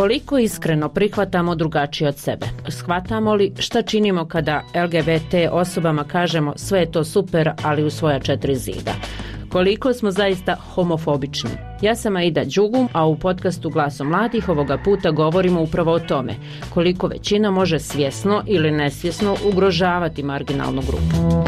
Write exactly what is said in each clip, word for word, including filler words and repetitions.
Koliko iskreno prihvatamo drugačije od sebe? Shvatamo li šta činimo kada L G B T osobama kažemo sve je to super, ali u svoja četiri zida? Koliko smo zaista homofobični? Ja sam Aida Đugum, a u podcastu Glasom mladih ovoga puta govorimo upravo o tome koliko većina može svjesno ili nesvjesno ugrožavati marginalnu grupu.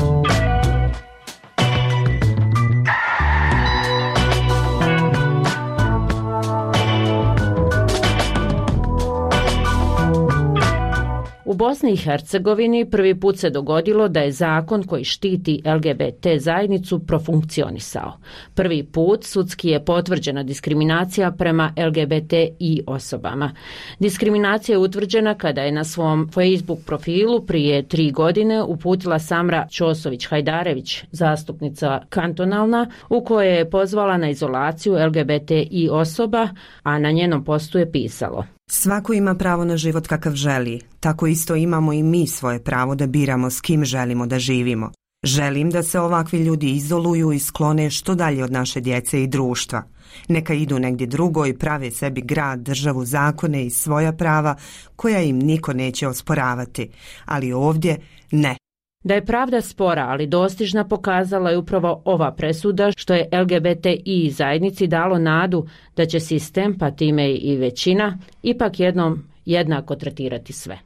U Bosni i Hercegovini prvi put se dogodilo da je zakon koji štiti L G B T zajednicu profunkcionisao. Prvi put sudski je potvrđena diskriminacija prema L G B T I osobama. Diskriminacija je utvrđena kada je na svom Facebook profilu prije tri godine uputila Samra Ćosović-Hajdarević, zastupnica kantonalna, u kojoj je pozvala na izolaciju L G B T I osoba, a na njenom postu je pisalo: Svako ima pravo na život kakav želi, tako isto imamo i mi svoje pravo da biramo s kim želimo da živimo. Želim da se ovakvi ljudi izoluju i sklone što dalje od naše djece i društva. Neka idu negdje drugo i prave sebi grad, državu, zakone i svoja prava koja im niko neće osporavati, ali ovdje ne. Da je pravda spora, ali dostižna, pokazala je upravo ova presuda, što je L G B T I zajednici dalo nadu da će sistem, pa time i većina, ipak jednom jednako tretirati sve.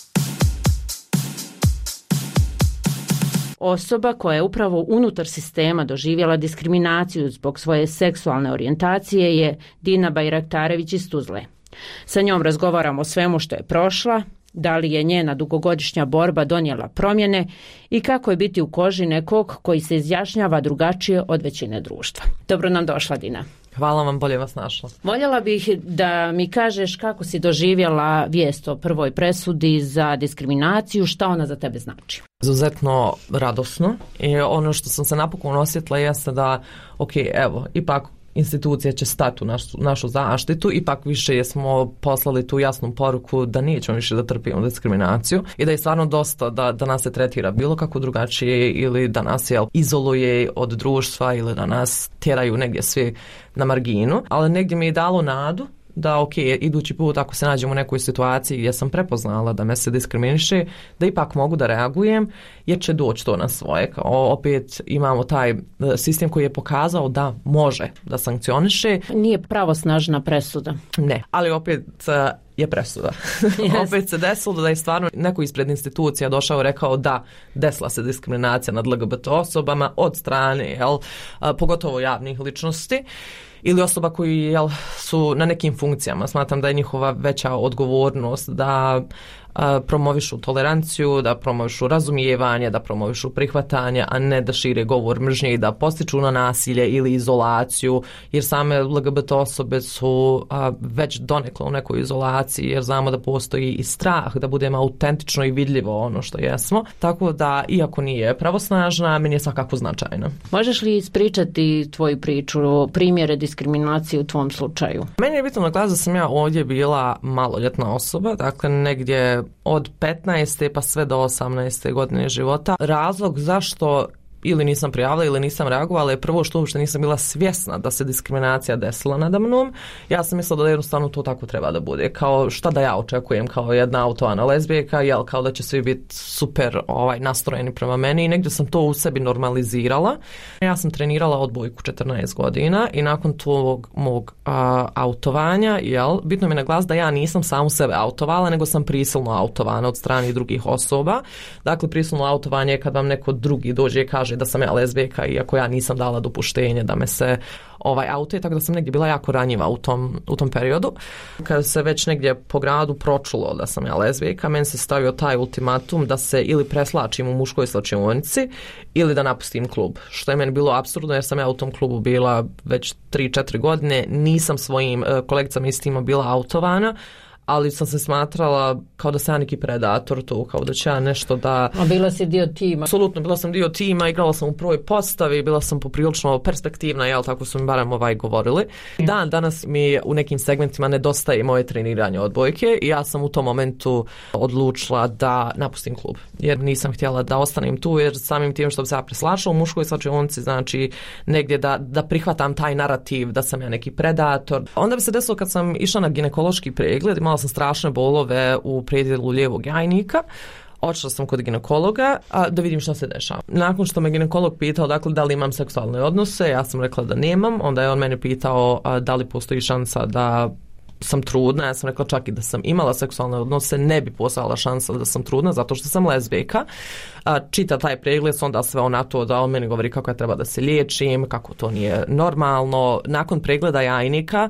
Osoba koja je upravo unutar sistema doživjela diskriminaciju zbog svoje seksualne orijentacije je Dina Bajraktarević iz Tuzle. Sa njom razgovaramo o svemu što je prošla, da li je njena dugogodišnja borba donijela promjene i kako je biti u koži nekog koji se izjašnjava drugačije od većine društva. Dobro nam došla, Dina. Hvala vam, bolje vas našla. Voljela bih da mi kažeš kako si doživjela vijest o prvoj presudi za diskriminaciju, šta ona za tebe znači. Izuzetno radosno i ono što sam se napokon osjetila jeste da, ok, evo, ipak institucija će stati u našu, našu zaštitu, ipak više smo poslali tu jasnu poruku da nećemo više da trpimo diskriminaciju i da je stvarno dosta da, da nas se tretira bilo kako drugačije ili da nas je izoluje od društva ili da nas tjeraju negdje svi na marginu, ali negdje mi je dalo nadu da ok, idući put ako se nađem u nekoj situaciji gdje sam prepoznala da me se diskriminiše, da ipak mogu da reagujem jer će doći to na svoje. Kao, opet imamo taj sistem koji je pokazao da može da sankcioniše. Nije pravosnažna presuda. Ne, ali opet je presuda. Yes. Opet se desilo da je stvarno neko ispred institucija došao i rekao da desila se diskriminacija nad L G B T osobama od strane, jel, pogotovo javnih ličnosti ili osoba koji, jel, su na nekim funkcijama. Smatram da je njihova veća odgovornost da a, promovišu toleranciju, da promovišu razumijevanje, da promovišu prihvatanje, a ne da šire govor mržnje i da postiču na nasilje ili izolaciju, jer same L G B T osobe su a, već donekle u nekoj izolaciji, jer znamo da postoji i strah da budemo autentično i vidljivo ono što jesmo. Tako da, iako nije pravosnažna, meni je svakako značajna. Možeš li ispričati tvoju priču, primjere diskriminacije u tvom slučaju? Meni je bitno naglasiti da sam ja ovdje bila maloljetna osoba, dakle negdje od petnaeste pa sve do osamnaeste godine života. Razlog zašto ili nisam prijavila ili nisam reagovala je prvo što uopšte nisam bila svjesna da se diskriminacija desila nada mnom. Ja sam mislila da jednostavno to tako treba da bude. Kao šta da ja očekujem kao jedna autovana lezbijka, jel, kao da će svi biti super ovaj, nastrojeni prema meni i negdje sam to u sebi normalizirala. Ja sam trenirala odbojku četrnaest godina i nakon tog mog a, autovanja, jel, bitno mi je naglasiti da ja nisam samu sebe autovala, nego sam prisilno autovana od strane drugih osoba. Dakle, prisilno autovanje je kad vam neko drugi dođe i kaže da sam ja lezbijka, iako ja nisam dala dopuštenje da me se ovaj autuje, tako da sam negdje bila jako ranjiva u tom, u tom periodu. Kada se već negdje po gradu pročulo da sam ja lezbijka, meni se stavio taj ultimatum da se ili preslačim u muškoj slačionici ili da napustim klub, što je meni bilo apsurdno jer sam ja u tom klubu bila već tri četiri godine, nisam svojim kolegicama iz tima bila autovana, ali sam se smatrala kao da sam ja neki predator tu, kao da će ja nešto da... A bila si dio tima? Apsolutno, bila sam dio tima, igrala sam u prvoj postavi, bila sam poprilično perspektivna, jel, tako su mi barem ovaj govorili. Dan danas mi u nekim segmentima nedostaje moje treniranje odbojke i ja sam u tom momentu odlučila da napustim klub, jer nisam htjela da ostanem tu, jer samim tim što bi se ja preslašla u muškoj svačionici, znači negdje da, da prihvatam taj narativ da sam ja neki predator. Onda bi se desilo kad sam išla na ginekološki pregled, imala sam strašne bolove u predjelu lijevog jajnika. Otišla sam kod ginekologa a, da vidim što se dešava. Nakon što me ginekolog pitao dakle, da li imam seksualne odnose, ja sam rekla da nemam. Onda je on mene pitao a, da li postoji šansa da sam trudna. Ja sam rekla čak i da sam imala seksualne odnose, ne bi postojala šansa da sam trudna zato što sam lezbijka. A, čita taj pregled, onda sve ona to da on meni govori kako ja treba da se liječim, kako to nije normalno. Nakon pregleda jajnika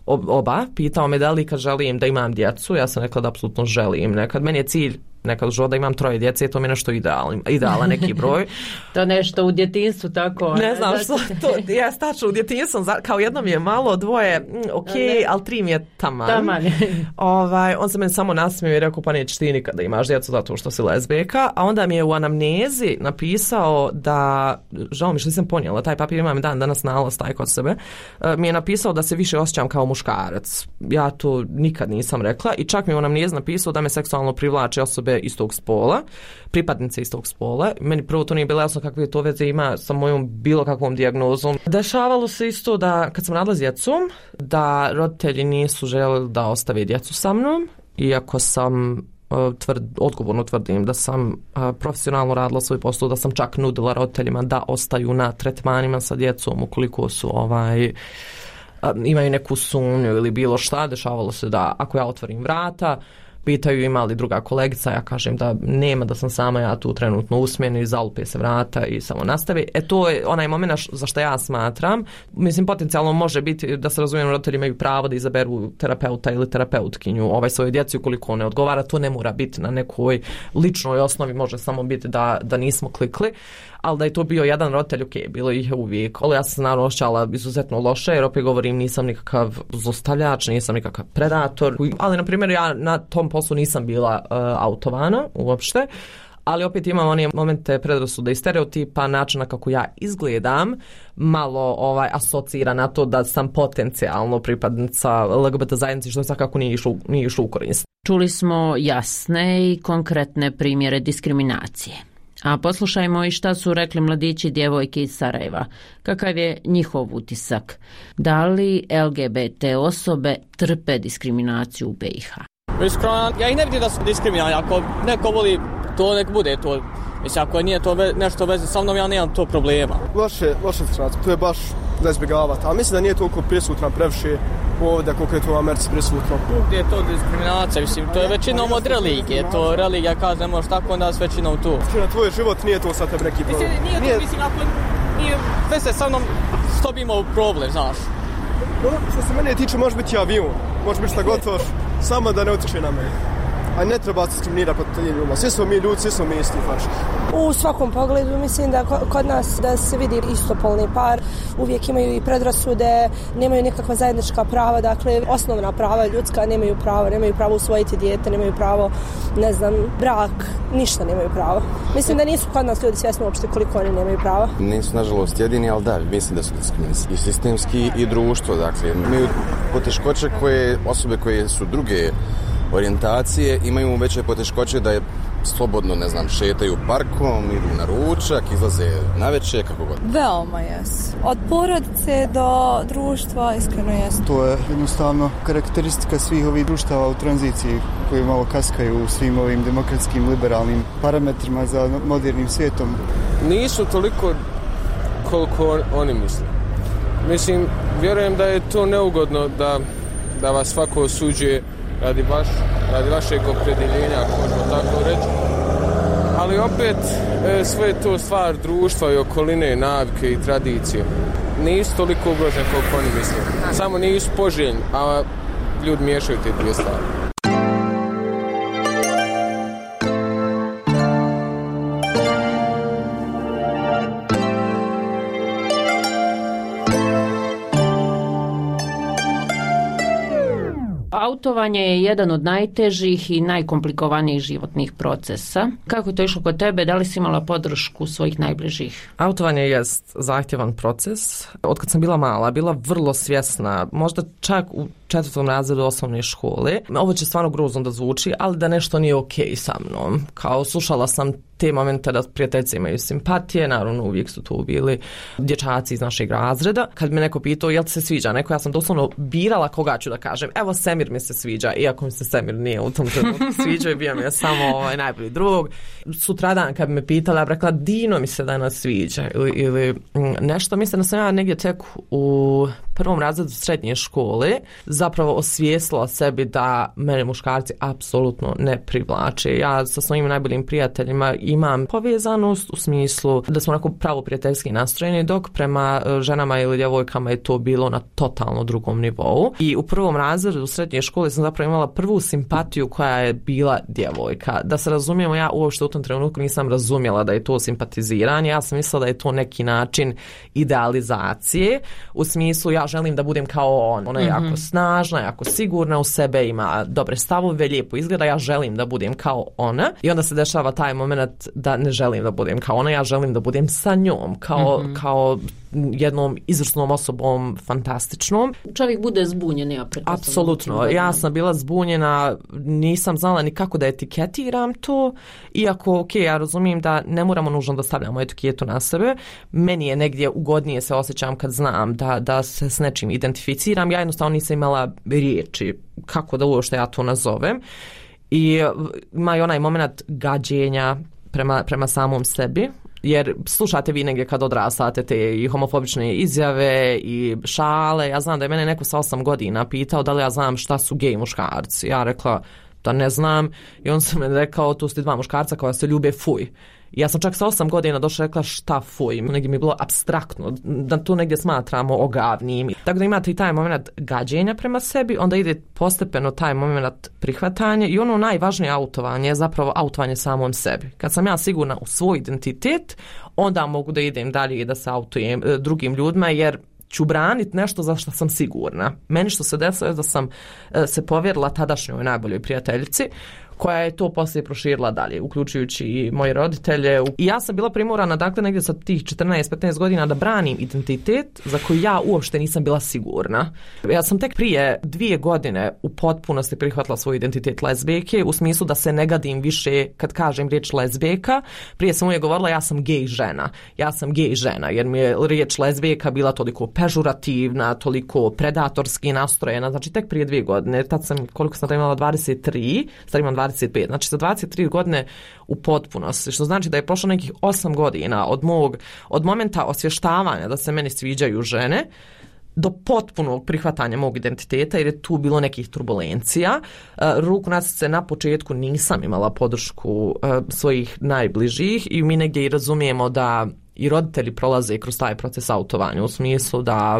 oba pitao me da li kad želim da imam djecu, ja sam rekla da apsolutno želim. Nekad meni je cilj nekad u životu da imam troje djece, to mi je nešto idealan, idealan neki broj. To nešto u djetinstvu tako. Ne znam što, to, ja staču u djetinstvu, kao jedno mi je malo, dvoje, ok, ali tri mi je taman. Taman. ovaj, on se meni samo nasmio i rekao, pa nećeš ti nikada imaš djecu zato što si lezbijka, a onda mi je u anamnezi napisao da, žao mi što nisam ponijela, taj papir imam dan danas nalaz taj kod sebe, mi je napisao da se više osjećam kao muškarac. Ja to nikad nisam rekla i čak mi je u anamnezi napisao da me seksualno privlače osobe istog spola, pripadnice istog spola. Meni prvo to nije bilo jasno kakve to veze ima sa mojom bilo kakvom dijagnozom. Dešavalo se isto da kad sam radila s djecom, da roditelji nisu željeli da ostave djecu sa mnom, iako sam tvrd, odgovorno tvrdim da sam uh, profesionalno radila svoj posao, da sam čak nudila roditeljima da ostaju na tretmanima sa djecom ukoliko su ovaj uh, imaju neku sumnju ili bilo šta. Dešavalo se da ako ja otvorim vrata, pitaju ima li druga kolegica, ja kažem da nema, da sam sama ja tu trenutno u smjeni, zalupe se vrata i samo nastavi. E to je onaj moment za što ja smatram. Mislim, potencijalno može biti da se razumijem, roditelji imaju pravo da izaberu terapeuta ili terapeutkinju ovaj svojoj djeci ukoliko ne odgovara. To ne mora biti na nekoj ličnoj osnovi, može samo biti da, da nismo klikli. Ali da je to bio jedan roditelj, ok, bilo ih je uvijek. Ali ja sam se naravno osjećala izuzetno loše, jer opet govorim nisam nikakav zlostavljač, nisam nikakav predator. Ali, na primjer, ja na tom poslu nisam bila uh, autovana uopšte. Ali opet imam one momente predrasude i stereotipa, načina kako ja izgledam, malo ovaj asocira na to da sam potencijalno pripadnica L G B T zajednici, što svakako nije išlo, nije išlo u korist. Čuli smo jasne i konkretne primjere diskriminacije. A poslušajmo i šta su rekli mladići i djevojke iz Sarajeva. Kakav je njihov utisak? Da li L G B T osobe trpe diskriminaciju u B i H? Iskreno, ja i ne vidim da su diskriminalni. Ako neko voli to, nek bude to. Mislim, ako nije to ve, nešto veze sa mnom, ja nemam to problema. Loše, loše diskriminacija, to je baš za izbjegavati. Ali mislim da nije toliko prisutna previše ovdje koliko je to u Americi prisutno. Gdje je to diskriminacija? Mislim, to je većinom od religije. To religija kaže ne možeš tako, onda s većinom tu. Na tvoj život nije to sad tebi neki problem. Mislim, nije to, nije... mislim, ako nije veze sa mnom, što bi imao problem, znaš. No, što se mene tiče, može biti avion, može biti šta gotovo, samo da ne utječe na mene. A ne treba se diskriminirati pod tim ljudima. Svi smo mi ljudi, svi smo mi isti faši. U svakom pogledu mislim da kod nas da se vidi istopolni par, uvijek imaju i predrasude, nemaju nikakva zajednička prava, dakle osnovna prava ljudska nemaju pravo, nemaju pravo usvojiti dijete, nemaju pravo, ne znam, brak, ništa nemaju pravo. Mislim da nisu kod nas ljudi svjesni uopšte koliko oni nemaju prava. Nisu nažalost jedini, ali da, mislim da su diskriminacije i sistemski i društvo, dakle imaju poteškoće koje osobe koje su druge orijentacije imaju veće poteškoće da je slobodno, ne znam, šetaju parkom, idu na ručak, izlaze navečer, kako god. Veoma jes. Od porodice do društva iskreno jes. To je jednostavno karakteristika svih ovih društava u tranziciji koji malo kaskaju u svim ovim demokratskim, liberalnim parametrima za modernim svijetom. Nisu toliko koliko oni misle. Mislim, vjerujem da je to neugodno da, da vas svako osuđuje radi, vaš, radi vašeg opredjeljenja, ako možemo tako reći. Ali opet e, sve je to stvar društva i okoline, navike i tradicije. Nisu toliko ugroženi koliko oni misle. Samo nisu poželjni, a ljudi miješaju te dvije stvari. Autovanje je jedan od najtežih i najkomplikovanijih životnih procesa. Kako je to išlo kod tebe? Da li si imala podršku svojih najbližih? Autovanje jest zahtjevan proces. Otkad sam bila mala, bila vrlo svjesna, možda čak u četvrtom razredu osnovne škole. Ovo će stvarno grozno da zvuči, ali da nešto nije okej sa mnom. Kao slušala sam te momente da prijateljice imaju simpatije, naravno uvijek su tu bili dječaci iz našeg razreda. Kad me neko pitao jel ti se sviđa neko, ja sam doslovno birala koga ću da kažem. Evo Semir mi se sviđa, iako mi se Semir nije u tom trenutku sviđao i bio mi je samo ovaj, najbolji drug. Sutradan kad bi me pitala, ja rekla Dino mi se danas sviđa ili, ili nešto. Mislim da sam ja negdje tek u prvom razredu srednje škole zapravo osvijestila sebi da mene muškarci apsolutno ne privlače. Ja sa svojim najboljim prijateljima imam povezanost u smislu da smo onako pravo prijateljski nastrojeni, dok prema ženama ili djevojkama je to bilo na totalno drugom nivou. I u prvom razredu u srednje škole sam zapravo imala prvu simpatiju koja je bila djevojka. Da se razumijemo, ja uopšte u tom trenutku nisam razumjela da je to simpatiziranje, ja sam mislila da je to neki način idealizacije, u smislu ja želim da budem kao on. Ona je mm-hmm. jako snažna, jako sigurna u sebe, ima dobre stavove, lijepo izgleda, ja želim da budem kao ona. I onda se dešava taj moment da ne želim da budem kao ona, ja želim da budem sa njom, kao, mm-hmm. kao jednom izvrsnom osobom, fantastičnom. Čovjek bude zbunjen, ja pretpostavljam. Apsolutno, ja sam bila zbunjena, nisam znala ni kako da etiketiram to, iako, ok, ja razumijem da ne moramo nužno da stavljamo etiketu na sebe, meni je negdje ugodnije se osjećam kad znam da, da se s nečim identificiram, ja jednostavno nisam imala riječi kako da uopšte ja to nazovem. I ima i onaj moment gađenja prema, prema samom sebi, jer slušate vi negdje kad odrastate te i homofobične izjave i šale. Ja znam da je mene neko sa osam godina pitao da li ja znam šta su gej muškarci. Ja rekla da ne znam i on se me rekao tu su dva muškarca koja se ljube fuj. Ja sam čak sa osam godina došla rekla šta fuj, negdje mi je bilo apstraktno, da tu negdje smatramo ogavnim. Tako da imate i taj moment gađenja prema sebi, onda ide postepeno taj moment prihvatanja i ono najvažnije autovanje je zapravo autovanje samom sebi. Kad sam ja sigurna u svoj identitet, onda mogu da idem dalje i da se autujem drugim ljudima, jer ću braniti nešto za što sam sigurna. Meni što se desilo je da sam se povjerila tadašnjoj najboljoj prijateljici, koja je to poslije proširila dalje, uključujući i moje roditelje. I ja sam bila primorana, dakle, negdje sa tih četrnaest petnaest godina da branim identitet za koji ja uopšte nisam bila sigurna. Ja sam tek prije dvije godine u potpunosti prihvatila svoj identitet lezbijke, u smislu da se ne gadim više kad kažem riječ lezbijka. Prije sam uvijek govorila ja sam gej žena. Ja sam gej žena, jer mi je riječ lezbijka bila toliko pežurativna, toliko predatorski nastrojena. Znači, tek prije dvije godine. Tad sam, koliko sam imala, dvadeset tri, sad imam dvadeset pet. Znači za dvadeset tri godine u potpunosti, što znači da je prošlo nekih osam godina od mog, od momenta osvještavanja da se meni sviđaju žene do potpunog prihvatanja mog identiteta, jer je tu bilo nekih turbulencija. Ruku na srce, na početku nisam imala podršku svojih najbližih i mi negdje i razumijemo da i roditelji prolaze kroz taj proces autovanja, u smislu da,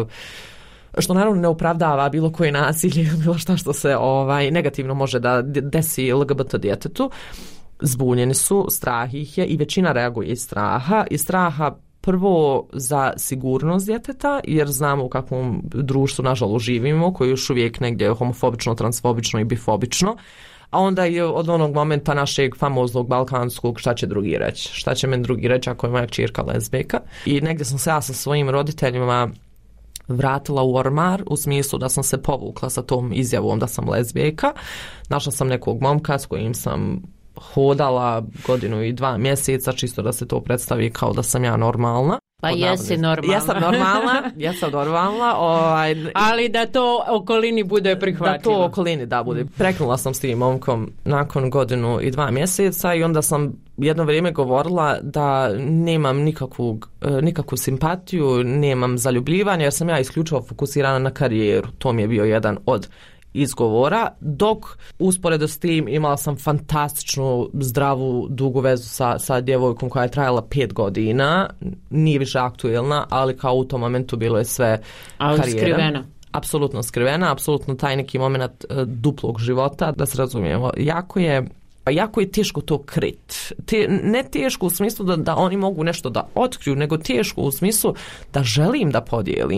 što naravno ne opravdava bilo koje nasilje, bilo šta što se ovaj negativno može da desi L G B T djetetu. Zbunjeni su, strah ih je i većina reaguje iz straha. Iz straha prvo za sigurnost djeteta, jer znamo u kakvom društvu nažalost živimo, koje još uvijek negdje homofobično, transfobično i bifobično. A onda je od onog momenta našeg famoznog balkanskog šta će drugi reći. Šta će meni drugi reći ako je moja kćerka lezbijka. I negdje sam se ja sa svojim roditeljima vratila u ormar, u smislu da sam se povukla sa tom izjavom da sam lezbijka. Našla sam nekog momka s kojim sam hodala godinu i dva mjeseca, čisto da se to predstavi kao da sam ja normalna. Pa jesi normalna. Jesam normalna, jesam normalna. Ovaj, ali da to okolini bude prihvatljivo. Da to okolini da bude. Preknula sam s tim momkom nakon godinu i dva mjeseca i onda sam jedno vrijeme govorila da nemam nikakvog, nikakvu simpatiju, nemam zaljubljivanje, jer sam ja isključivo fokusirana na karijeru. To mi je bio jedan od izgovora, dok usporedo s tim imala sam fantastičnu, zdravu, dugu vezu sa, sa djevojkom koja je trajala pet godina, nije više aktuelna, ali kao u tom momentu bilo je sve ali karijera. Skrivena. Apsolutno skrivena, apsolutno taj neki moment uh, duplog života, da se razumijemo. Jako je jako je teško to krit. Te, ne teško u smislu da, da oni mogu nešto da otkriju, nego teško u smislu da želim da podijelim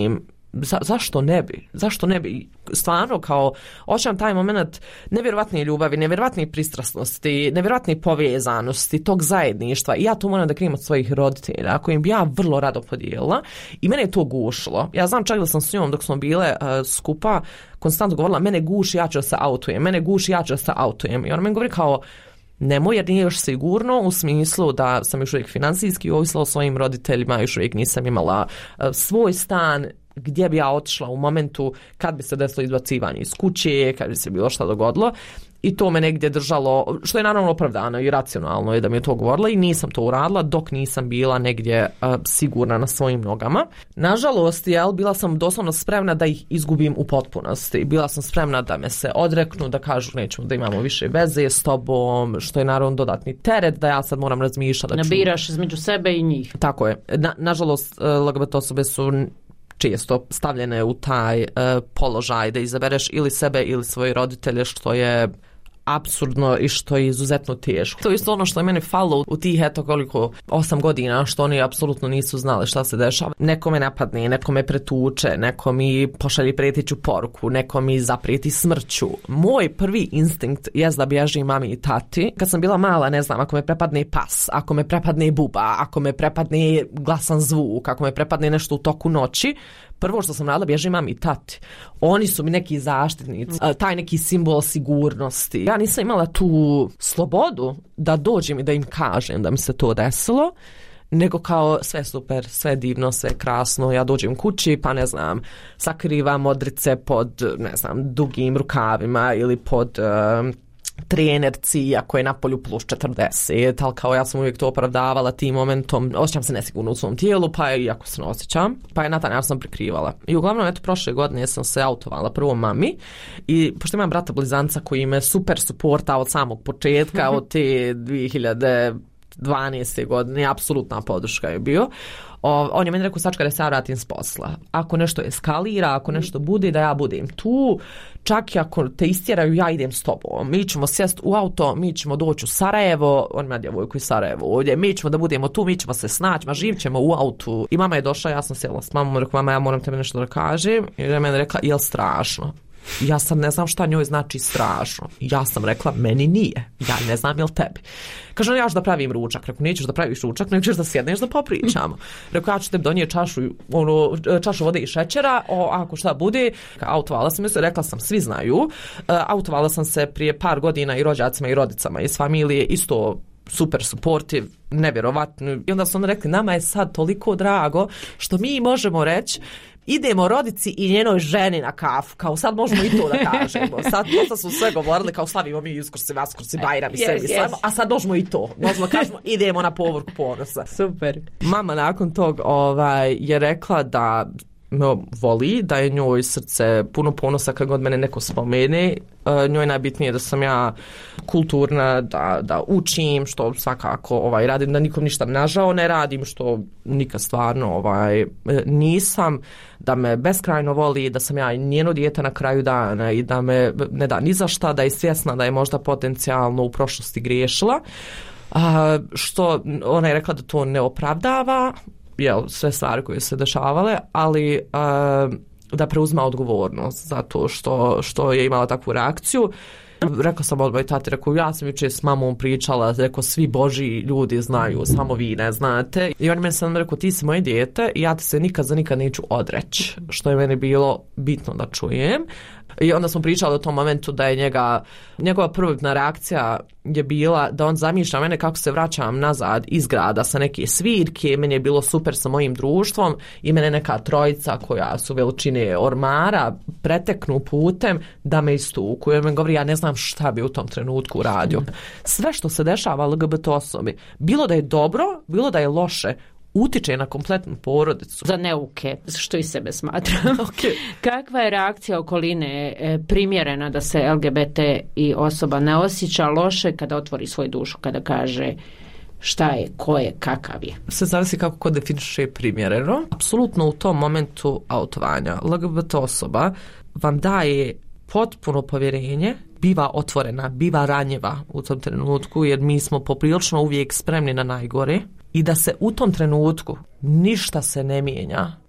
za, zašto ne bi? Zašto ne bi? Stvarno, kao, osjećam taj moment nevjerovatne ljubavi, nevjerovatne pristrasnosti, nevjerovatne povezanosti, tog zajedništva. I ja to moram da krijem od svojih roditelja, kojim bi ja vrlo rado podijelila. I mene je to gušilo. Ja znam čak da sam s njom dok smo bile uh, skupa, konstantno govorila, mene guši, ja ću da se autujem, mene guši, ja ću da se autujem. I ona meni govori kao, nemoj, jer nije još sigurno, u smislu da sam još uvijek financijski ovisila o svojim roditeljima, još uvijek nisam imala uh, svoj stan, gdje bi ja otišla u momentu kad bi se desilo izbacivanje iz kuće, kad bi se bilo šta dogodilo. I to me negdje držalo, što je naravno opravdano i racionalno je da mi je to govorila, i nisam to uradila dok nisam bila negdje uh, sigurna na svojim nogama. Nažalost, jel, bila sam doslovno spremna da ih izgubim u potpunosti. Bila sam spremna da me se odreknu, da kažu nećemo da imamo više veze s tobom, što je naravno dodatni teret, da ja sad moram razmišljati. Da ću... Nabiraš između sebe i njih. Tako je. Na, nažalost, L G B T osobe su često stavljene u taj uh, položaj da izabereš ili sebe ili svoje roditelje, što je apsurdno i što je izuzetno teško. To je isto ono što je meni falilo u tih eto koliko osam godina, što oni apsolutno nisu znali šta se dešava. Neko me napadne, neko me pretuče, neko mi pošalje prijeteću poruku, neko mi zaprijeti smrću. Moj prvi instinkt je da bježim mami i tati. Kad sam bila mala, ne znam, ako me prepadne pas, ako me prepadne buba, ako me prepadne glasan zvuk, ako me prepadne nešto u toku noći, prvo što sam radila, bježim mami i tati. Oni su mi neki zaštitnici, taj neki simbol sigurnosti. Ja nisam imala tu slobodu da dođem i da im kažem da mi se to desilo, nego kao sve super, sve divno, sve krasno. Ja dođem kući, pa ne znam, sakrivam modrice pod, ne znam, dugim rukavima ili pod... Uh, trenerci, ako je na polju plus četrdeset, ali kao ja sam uvijek to opravdavala tim momentom, osjećam se nesigurno u svom tijelu, pa je, iako se ne osjećam, pa je na taj način sam prikrivala. I uglavnom, eto, prošle godine sam se autovala prvo mami, i pošto imam brata blizanca koji me super suporta od samog početka, od te dvije hiljade dvanaeste godine, apsolutna podrška je bio. O, on je meni rekao, sačka da se ja vratim s posla. Ako nešto eskalira, ako nešto bude, da ja budem tu, čak i ako te istjeraju, ja idem s tobom. Mi ćemo sjest u auto, mi ćemo doći u Sarajevo, on ima djevojku iz Sarajevo ovdje, mi ćemo da budemo tu, mi ćemo se snaći, ma živit ćemo u autu. I mama je došla, ja sam sjela s mamom, rekao, mama, ja moram tebe nešto da kažem. I je meni rekla, jel strašno? Ja sam ne znam šta njoj znači strašno. Ja sam rekla, meni nije. Ja ne znam jel tebi. Kaže, ja ću da pravim ručak. Rekao, nećeš da praviš ručak, nego ćeš da sjedneš da popričamo. Rekao, ja ću tebi donijeti čašu, ono, čašu vode i šećera, o, ako šta bude. Autovala sam se, rekla sam, svi znaju. Autovala sam se prije par godina i rođacima i rodicama iz familije, isto super supportive, nevjerovatno. I onda su oni rekli, nama je sad toliko drago što mi možemo reći, idemo rodici i njenoj ženi na kafu, kao sad možemo i to da kažemo. Sad dosta su sve govorili kao slavimo mi Uskrsi, Vaskrsi, Bajram i yes, sebi, yes. a sad možemo i to. Možemo kažemo idemo na povorku ponosa. Super. Mama nakon tog ovaj, je rekla da me voli, da je njoj srce puno ponosa kad god mene neko spomene. Uh, njoj je najbitnije da sam ja kulturna, da, da učim, što svakako ovaj, radim, da nikom ništa nažao ne radim, što nikad stvarno ovaj, nisam, da me beskrajno voli, da sam ja njeno dijete na kraju dana i da me ne da ni za šta, da je svjesna da je možda potencijalno u prošlosti griješila. Uh, što ona je rekla da to ne opravdava, jel, sve stvari koje se dešavale, ali uh, da preuzma odgovornost zato što, što je imala takvu reakciju. Rekao sam odmah i tati, rekao, ja sam jučer s mamom pričala, rekao, svi božji ljudi znaju, samo vi ne znate. I on meni sam rekao, ti si moje dijete i ja ti se nikad za nikad neću odreći, što je meni bilo bitno da čujem. I onda smo pričali o tom momentu da je njega, njegova prvotna reakcija je bila da on zamišlja mene kako se vraćam nazad iz grada sa neke svirke, meni je bilo super sa mojim društvom i mene neka trojica koja su veličine ormara preteknu putem da me istuku. I on me govori, ja ne znam šta bi u tom trenutku radio. Sve što se dešava L G B T osobi, bilo da je dobro, bilo da je loše, utiče na kompletnu porodicu. Za neuke, što i sebe smatram. Okay. Kakva je reakcija okoline e, primjerena da se L G B T i osoba ne osjeća loše kada otvori svoju dušu, kada kaže šta je, ko je, kakav je? Sve zavisi kako ko definiše primjereno. Apsolutno u tom momentu autovanja L G B T osoba vam daje potpuno povjerenje, biva otvorena, biva ranjiva u tom trenutku, jer mi smo poprilično uvijek spremni na najgore i da se u tom trenutku ništa se ne mijenja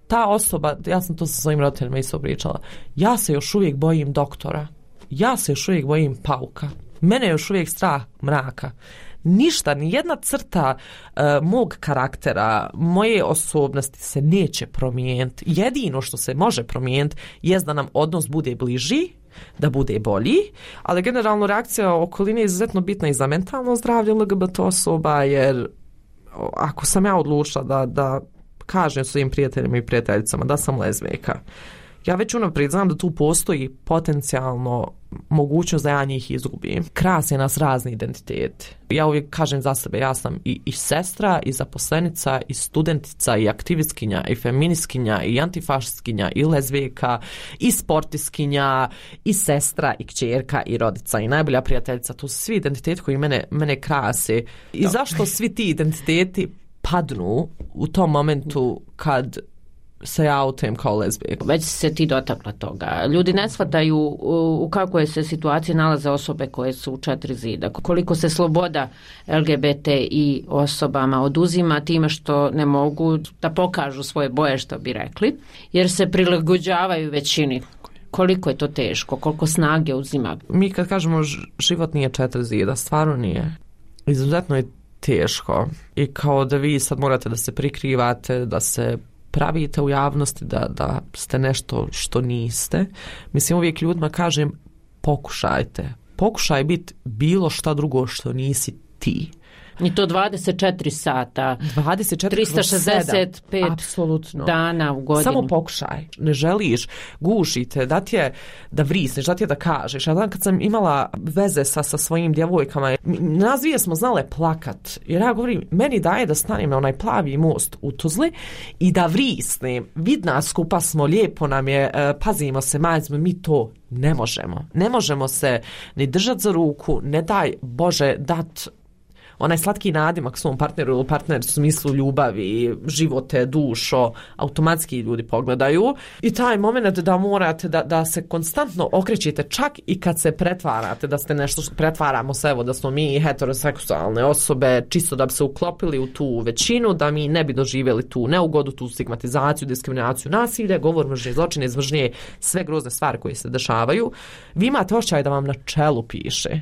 ta osoba, ja sam to sa svojim roditeljima isto pričala, ja se još uvijek bojim doktora, ja se još uvijek bojim pauka, mene je još uvijek strah mraka. Ništa, ni jedna crta uh, mog karaktera, moje osobnosti se neće promijeniti. Jedino što se može promijeniti jest da nam odnos bude bliži, da bude bolji, ali generalno reakcija okoline je izuzetno bitna i za mentalno zdravlje L G B T osoba, jer ako sam ja odlučila da, da kažem svojim prijateljima i prijateljicama da sam lezbijka, ja već unaprijed znam da tu postoji potencijalno mogućnost da ja njih izgubim. Krase nas razni identiteti. Ja uvijek kažem za sebe, ja sam i, i sestra, i zaposlenica, i studentica, i aktivistkinja, i feministkinja, i antifašistkinja, i lezbijka, i sportiskinja, i sestra, i kćerka, i rodica, i najbolja prijateljica. To su svi identiteti koji mene, mene krase. I da. Zašto svi ti identiteti padnu u tom momentu kad se ja autujem kao lezbijka? Već se ti dotakla toga. Ljudi ne shvataju u, u kakvoj se situaciji nalaze osobe koje su u četiri zida. Koliko se sloboda L G B T I osobama oduzima time što ne mogu da pokažu svoje boje, što bi rekli, jer se prilagođavaju većini. Koliko je to teško, koliko snage uzima? Mi kad kažemo život nije četiri zida, stvarno nije. Izuzetno je teško. I kao da vi sad morate da se prikrivate, da se pravite u javnosti, da, da ste nešto što niste. Mislim, uvijek ljudima kažem, pokušajte. Pokušaj biti bilo šta drugo što nisi ti. I to dvadeset četiri sata, dvadeset četiri trista šezdeset pet apsolutno dana u godinu. Samo pokušaj. Ne želiš, gušite, da ti je da vrisneš, da ti je da kažeš. Ja dan kad sam imala veze sa, sa svojim djevojkama, nas dvije smo znale plakat. Jer ja govorim, meni daje da stanem na onaj plavi most u Tuzli i da vrisnem. Vidna skupa smo, lijepo nam je, pazimo se, majzmo, mi to ne možemo. Ne možemo se ni držati za ruku, ne daj Bože dat onaj slatki nadimak svom partneru ili partner u smislu ljubavi, živote, dušo, automatski ljudi pogledaju. I taj moment da morate da, da se konstantno okrećete, čak i kad se pretvarate, da ste nešto, pretvaramo se, evo, da smo mi heteroseksualne osobe, čisto da bi se uklopili u tu većinu, da mi ne bi doživjeli tu neugodu, tu stigmatizaciju, diskriminaciju, nasilje, govor mržnje, zločine, izmržnje, sve grozne stvari koje se dešavaju. Vi imate osjećaj da vam na čelu piše.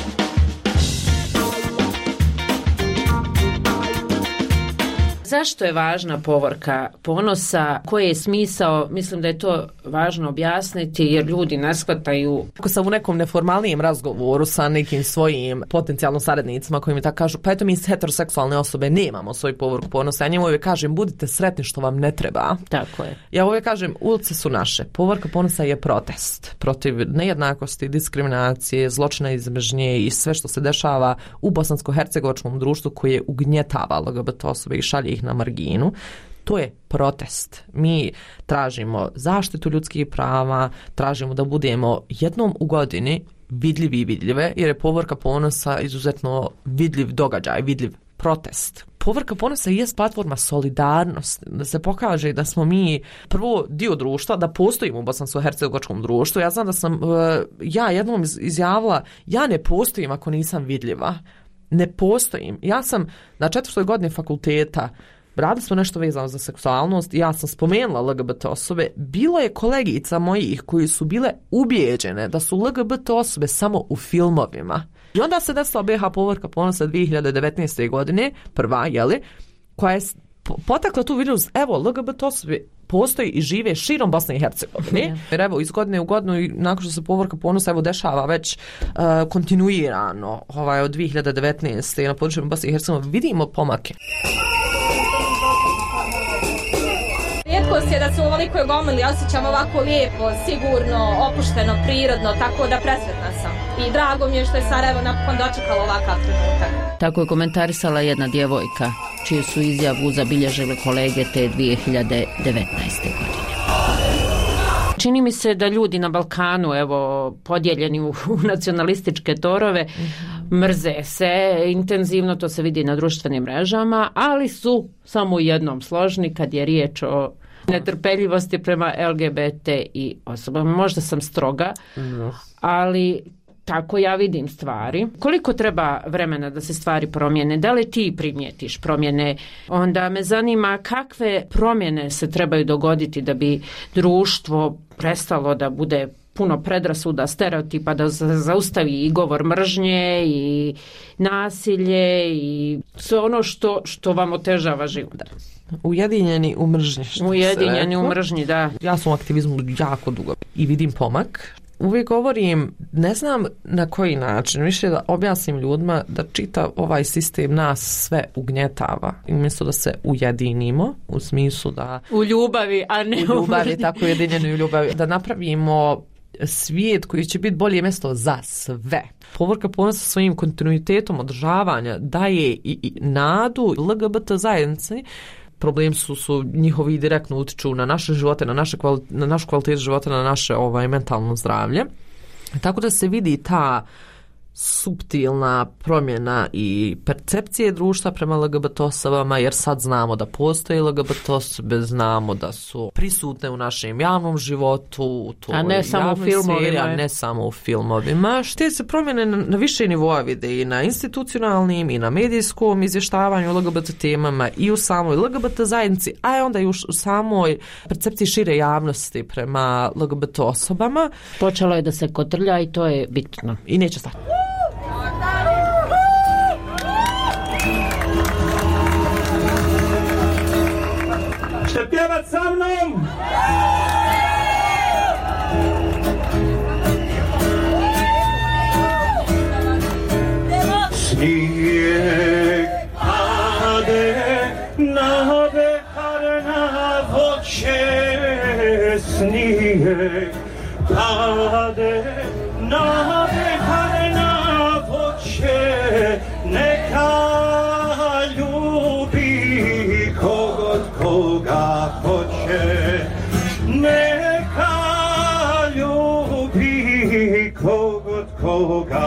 Zašto je važna povorka ponosa? Koji je smisao? Mislim da je to važno objasniti jer ljudi ne shvataju. Ako sam u nekom neformalnijem razgovoru sa nekim svojim potencijalno saradnicima koji mi tako kažu, pa eto mi heteroseksualne osobe nemamo svoju povorku ponosa. Ja njemu uvijek kažem, budite sretni što vam ne treba. Tako je. Ja uvijek kažem, ulice su naše. Povorka ponosa je protest protiv nejednakosti, diskriminacije, zločina iz mržnje i sve što se dešava u bosansko-hercegovačkom društvu koje ugnjetava L G B T osobe i šalje ih na marginu. To je protest. Mi tražimo zaštitu ljudskih prava, tražimo da budemo jednom u godini vidljivi i vidljive, jer je povorka ponosa izuzetno vidljiv događaj, vidljiv protest. Povorka ponosa je platforma solidarnosti, da se pokaže da smo mi prvo dio društva, da postojimo u bosansko-hercegovačkom društvu. Ja znam da sam ja jednom izjavila, ja ne postojim ako nisam vidljiva. Ne postojim. Ja sam na četvrtoj godini fakulteta, radili smo nešto vezano za seksualnost, ja sam spomenula L G B T osobe, bilo je kolegica mojih koji su bile ubijeđene da su L G B T osobe samo u filmovima. I onda se desila B H povorka ponosa dvije hiljade devetnaeste. godine, prva, jeli, koja je potakla tu vidljivost, evo, L G B T osobe postoji i žive širom Bosne i Hercegovine. Jer evo, iz godine u godinu i nakon što se povorka ponosa evo dešava već uh, kontinuirano ovaj, od dvije hiljade devetnaeste. na području Bosne i Hercegovine vidimo pomake. Rijetkost je da se u ovolikoj gomili osjećam ovako lijepo, sigurno, opušteno, prirodno, tako da presretna sam. I drago mi je što je Sarajevo napokon dočekalo ovakav trenutak. Tako je komentarisala jedna djevojka, čiju su izjavu zabilježile kolege te dvije hiljade devetnaeste. godine. Čini mi se da ljudi na Balkanu, evo, podijeljeni u, u nacionalističke torove, mrze se intenzivno, to se vidi na društvenim mrežama, ali su samo u jednom složni kad je riječ o netrpeljivosti prema L G B T I osobama. Možda sam stroga, ali tako ja vidim stvari. Koliko treba vremena da se stvari promijene? Da li ti primijetiš promjene? Onda me zanima kakve promjene se trebaju dogoditi da bi društvo prestalo da bude puno predrasuda, stereotipa, da zaustavi i govor mržnje i nasilje i sve ono što, što vam otežava život. Ujedinjeni u mržnji. Ujedinjeni u mržnji, da. Ja sam u aktivizmu jako dugo i vidim pomak. Uvijek govorim, ne znam na koji način, više da objasnim ljudima da čita ovaj sistem nas sve ugnjetava. I umjesto da se ujedinimo, u smislu da... U ljubavi, a ne u ljubavi, tako ujedinjeni u ljubavi. Da napravimo svijet koji će biti bolje mjesto za sve. Povorka Ponosa sa svojim kontinuitetom održavanja daje i, i nadu L G B T zajednici. Problem su, su njihovi direktno utiču na naše živote, na, naše kvali, na našu kvalitetu života, na naše ovaj, mentalno zdravlje. Tako da se vidi ta suptilna promjena i percepcije društva prema L G B T osobama, jer sad znamo da postoje L G B T osobe, znamo da su prisutne u našem javnom životu, u toj a ne samo u filmovima, seriji, a ne samo u filmovima. Šte se promjene na, na više nivoa vide i na institucionalnim i na medijskom izvještavanju L G B T temama i u samoj L G B T zajednici, a onda i u samoj percepciji šire javnosti prema L G B T osobama. Počelo je da se kotrlja i to je bitno. I neće stati. Ćete pjevat sa mnom? Snijeg pade na behar na voće, snijeg pade na behar na voće, neka ljubi kogod koga hoće, neka ljubi kogod koga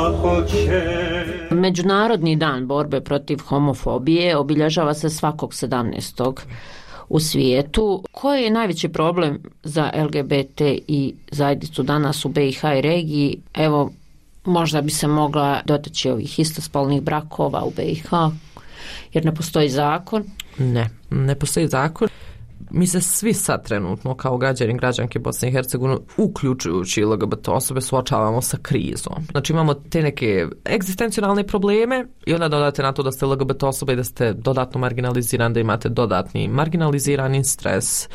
hoće. Međunarodni dan borbe protiv homofobije obilježava se svakog sedamnaestog u svijetu. Koji je najveći problem za L G B T i zajednicu danas u B i H i regiji? Evo, možda bi se mogla dotaći ovih istospolnih brakova u B i H, jer ne postoji zakon. Ne, ne postoji zakon. Mi se svi sad trenutno kao građani građanke Bosne i Hercegovine, uključujući L G B T osobe, suočavamo sa krizom. Znači imamo te neke egzistencionalne probleme i onda dodate na to da ste L G B T osobe i da ste dodatno marginalizirani, da imate dodatni marginalizirani stres,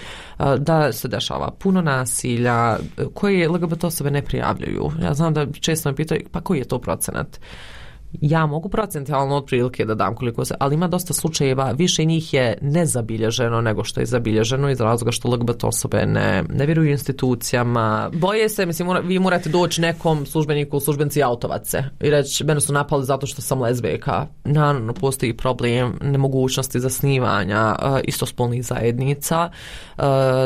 da se dešava puno nasilja koje L G B T osobe ne prijavljuju. Ja znam da često me pitaju pa koji je to procenat? Ja mogu procentualno otprilike da dam koliko se, ali ima dosta slučajeva, više njih je nezabilježeno nego što je zabilježeno iz razloga što L G B T osobe ne, ne vjeruju institucijama. Boje se, mislim, mora, vi morate doći nekom službeniku, službenci autovat se i reći, mene su napali zato što sam lezbijka. Naravno, postoji problem nemogućnosti zasnivanja uh, istospolnih zajednica, uh,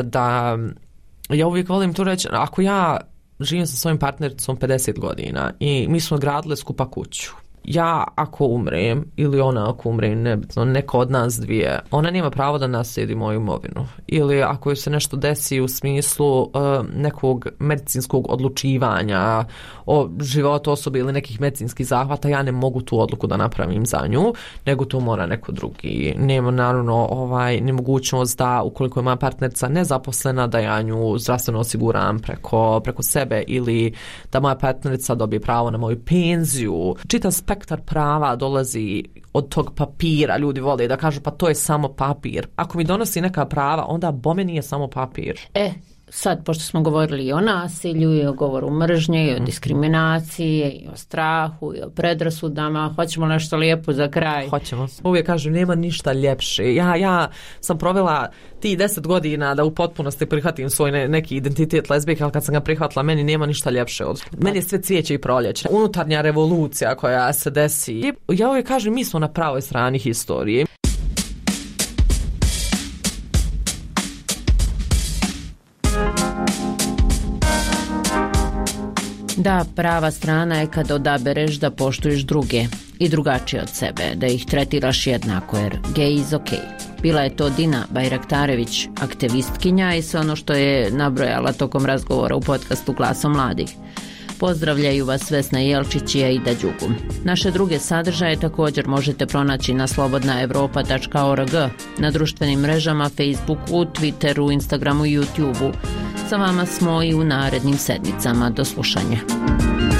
da ja uvijek volim to reći, ako ja živim sa svojim partnericom pedeset godina i mi smo gradili skupa kuću. Ja ako umrem ili ona ako umre, nebitno, neko od nas dvije, ona nema pravo da naslijedi moju imovinu. Ili ako joj se nešto desi u smislu uh, nekog medicinskog odlučivanja o životu osobe ili nekih medicinskih zahvata, ja ne mogu tu odluku da napravim za nju, nego to mora neko drugi. Nema naravno ovaj, nemogućnost da ukoliko je moja partnerica nezaposlena, da ja nju zdravstveno osiguram preko, preko sebe ili da moja partnerica dobije pravo na moju penziju. Čitav spektar prava dolazi od tog papira. Ljudi vole da kažu pa to je samo papir. Ako mi donosi neka prava, onda bome nije samo papir. E, sad, pošto smo govorili i o nasilju, i o govoru mržnje, i o diskriminaciji, i o strahu, i o predrasudama, hoćemo nešto lijepo za kraj? Hoćemo. Uvijek kažem, nema ništa ljepše. Ja, ja sam provela ti deset godina da u potpunosti prihvatim svoj ne, neki identitet lezbijke, ali kad sam ga prihvatila, meni nema ništa ljepše od... Meni je sve cvijeće i proljeće. Unutarnja revolucija koja se desi. Ja uvijek kažem, mi smo na pravoj strani historije. Da, prava strana je kad odabereš da poštuješ druge i drugačije od sebe, da ih tretiraš jednako, jer gay is ok. Bila je to Dina Bajraktarević, aktivistkinja, i sve ono što je nabrojala tokom razgovora u podcastu Glasom mladih. Pozdravljaju vas Vesna Jelčić i Aida Đugum. Naše druge sadržaje također možete pronaći na slobodna evropa tačka org, na društvenim mrežama Facebooku, Twitteru, Instagramu i YouTubeu. Sa vama smo i u narednim sedmicama. Do slušanja.